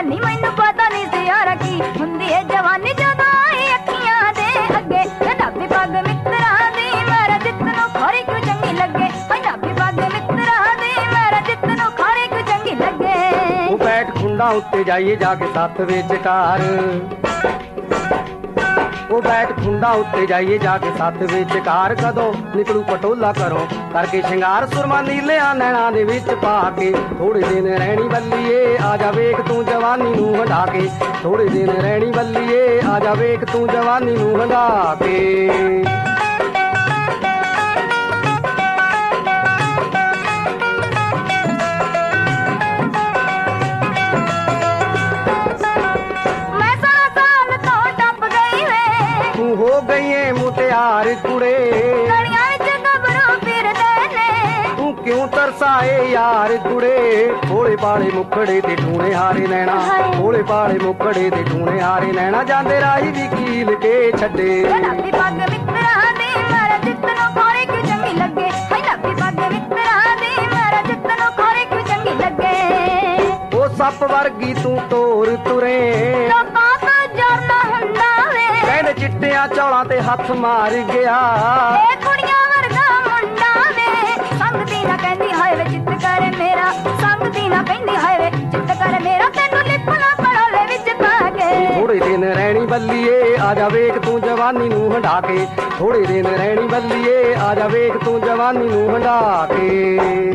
ਨੀ ਮੈਨੂੰ ਪਤਾ ਨਹੀਂ ਸੀ ਯਾਰਾ ਕੀ ਹੁੰਦੀ ਏ ਜਵਾਨੀ ਜਦੋਂ ਆਈ ਅੱਖੀਆਂ ਦੇ ਅੱਗੇ ਢਾਬੀ ਪੱਗ ਮਿੱਤਰਾਂ ਦੀ ਮੇਰਾ ਜਿੱਤ ਨੂੰ ਖੋਰੀ ਕਿਉਂ ਚੰਗੀ ਲੱਗੇ ਢਾਬੀ ਪੱਗ ਮਿੱਤਰਾਂ ਦੀ ਮੇਰਾ ਜਿੱਤ ਨੂੰ ਖੋਰੀ ਕਿਉਂ ਚੰਗੀ ਲੱਗੇ ਉਹ ਬੈਠ ਖੁੰਡਾ ਉੱਤੇ ਜਾਈਏ ਜਾ ਕੇ ਸੱਥ ਵਿਚਕਾਰ ਉਹ ਬੈਠ ਖੁੰਡਾ ਉੱਤੇ ਜਾਈਏ ਜਾ ਕੇ ਸੱਥ ਵਿਚਕਾਰ ਕਦੋਂ ਨਿਕਲੂ ਪਟੋਲਾ ਕਰੋ ਕਰਕੇ ਸ਼ਿੰਗਾਰ ਸੁਰਮਾ ਨੀਲਿਆਂ ਨੈਣਾਂ ਦੇ ਵਿੱਚ ਪਾ ਕੇ ਥੋੜੇ ਦਿਨ ਰਹਿਣੀ ਬੱਲੀਏ ਆ ਜਾ ਵੇਖ ਤੂੰ ਜਵਾਨੀ ਨੂੰ ਹੰਢਾ ਕੇ ਥੋੜੇ ਦਿਨ ਰਹਿਣੀ ਬੱਲੀਏ ਆ ਜਾ ਵੇਖ ਤੂੰ ਜਵਾਨੀ ਨੂੰ ਹੰਢਾ ਕੇ ਹੋ ਗਈਏ ਮੁਟਿਆਰ ਕੁੜੇ ਗਲੀਆਂ ਵਿੱਚ ਗੱਭਰੂ ਫਿਰਦੇ ਨੇ ਤੂੰ ਕਿਉਂ ਤਰਸਾਏ ਯਾਰ ਕੁੜੇ ਭੋਲੇ ਭਾਲੇ ਮੁਖੜੇ ਤੇ ਟੂਣੇ ਹਾਰੇ ਨੈਣਾ ਭੋਲੇ ਭਾਲੇ ਮੁਖੜੇ ਤੇ ਟੂਣੇ ਹਾਰੇ ਨੈਣਾ ਜਾਂਦੇ ਰਾਹੀ ਵੀ ਕੀਲ ਕੇ ਛੱਡੇ ਢਾਬੀ ਪੱਗ ਮਿੱਤਰਾਂ ਦੀ ਮੇਰਾ ਜਿੱਤ ਨੂੰ ਖੋਰੀ ਕਿਉਂ ਚੰਗੀ ਲੱਗੇ ਢਾਬੀ ਪੱਗ ਮਿੱਤਰਾਂ ਦੀ ਮੇਰਾ ਜਿੱਤ ਨੂੰ ਖੋਰੀ ਕਿਉਂ ਚੰਗੀ ਲੱਗੇ ਉਹ ਸੱਪ ਵਰਗੀ ਤੂੰ ਤੋਰ ਤੁਰੇ ਲੋਕਾਂ ਤੋਂ ਜਰਨਾ ਹੁੰਦਾ ਵੇ ਕਹਿੰਦੇ ਚਿੱਟਿਆਂ ਚੌਲਾਂ ਤੇ ਹੱਥ ਮਾਰ ਗਿਆ ਇਹ ਕੁੜੀਆਂ ਵਰਗਾ ਮੁੰਡਾ ਵੇ ਸੰਗਦੀ ਨਾ ਕਹਿੰਦੀ ਹਾਏ ਵੇ ਚਿੱਤ ਕਰ ਮੇਰਾ ਸੰਗਦੀ ਨਾ ਕਹਿੰਦੀ ਹਾਏ ਵੇ ਚਿੱਤ ਕਰ ਮੇਰਾ ਤੈਨੂੰ ਲਿਪਣਾ ਪੜੋਲੇ ਵਿੱਚ ਪਾ ਕੇ ਥੋੜੇ ਦਿਨ ਰਹਿਣੀ ਬੱਲੀਏ ਆ ਜਾ ਵੇਖ ਤੂੰ ਜਵਾਨੀ ਨੂੰ ਹੰਢਾ ਕੇ ਥੋੜੇ ਦਿਨ ਰਹਿਣੀ ਬੱਲੀਏ ਆ ਜਾ ਵੇਖ ਤੂੰ ਜਵਾਨੀ ਨੂੰ ਹੰਢਾ ਕੇ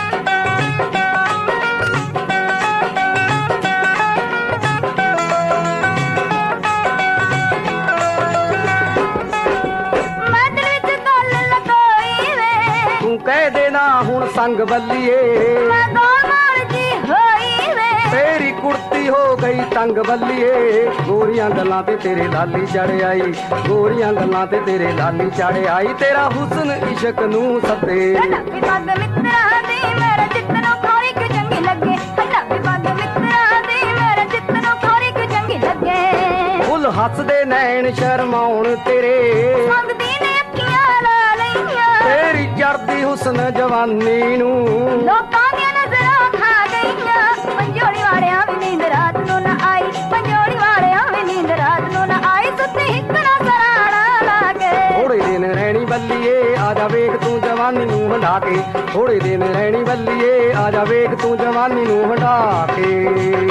ਕਹਿ ਦੇ ਨਾ ਹੁਣ ਸੰਗ ਬੱਲੀਏ ਮੈਂ ਗੋਲ ਜੀ ਹੋਈ ਵੇ ਤੇਰੀ ਕੁੜਤੀ ਹੋ ਗਈ ਤੰਗ ਬੱਲੀਏ ਗੋਰੀਆਂ ਗੱਲਾਂ ਤੇ ਤੇਰੇ ਲਾਲੀ ਚੜ ਆਈ ਗੋਰੀਆਂ ਗੱਲਾਂ ਤੇ ਤੇਰੇ ਲਾਲੀ ਚੜ ਆਈ ਤੇਰਾ ਹੁਸਨ ਇਸ਼ਕ ਨੂੰ ਸੱਦੇ ਢਾਬੀ ਪੱਗ ਮਿੱਤਰਾਂ ਦੀ ਮੇਰਾ ਜਿੱਤ ਨੂੰ ਖੋਰੀ ਕਿਉਂ ਚੰਗੀ ਲੱਗੇ ਢਾਬੀ ਪੱਗ ਮਿੱਤਰਾਂ ਦੀ ਮੇਰਾ ਜਿੱਤ ਨੂੰ ਖੋਰੀ ਕਿਉਂ ਚੰਗੀ ਲੱਗੇ ਫੁੱਲ ਹੱਸਦੇ ਨੈਣ ਸ਼ਰਮਾਉਣ ਤੇਰੇ ਸੰਗਦੀ ਨੇ ਅੱਖੀਆਂ ਲਾ ਲਈਆਂ ਤੇਰੀ ਚੜਦੀ ਹੁਸਨ ਜਵਾਨੀ ਨੂੰ ਲੋਕਾਂ ਦੀਆਂ ਨਜ਼ਰਾਂ ਖਾ ਗਈਆਂ ਪੰਜੋੜੀ ਵਾਲਿਆਂ ਵੀ ਨੀਂਦ ਰਾਤ ਨੂੰ ਨਾ ਆਈ ਪੰਜੋੜੀ ਵਾਲਿਆਂ ਵੀ ਨੀਂਦ ਰਾਤ ਨੂੰ ਨਾ ਆਈ ਸੁੱਤੇ ਹਿੱਕ ਨਾ ਸਰਾਣਾ ਲਾ ਕੇ ਥੋੜੇ ਦਿਨ ਰਹਿਣੀ ਬੱਲੀਏ ਆ ਜਾ ਵੇਖ ਤੂੰ ਜਵਾਨੀ ਨੂੰ ਹੰਢਾ ਕੇ ਥੋੜੇ ਦਿਨ ਰਹਿਣੀ ਬੱਲੀਏ ਆ ਜਾ ਵੇਖ ਤੂੰ ਜਵਾਨੀ ਨੂੰ ਹੰਢਾ ਕੇ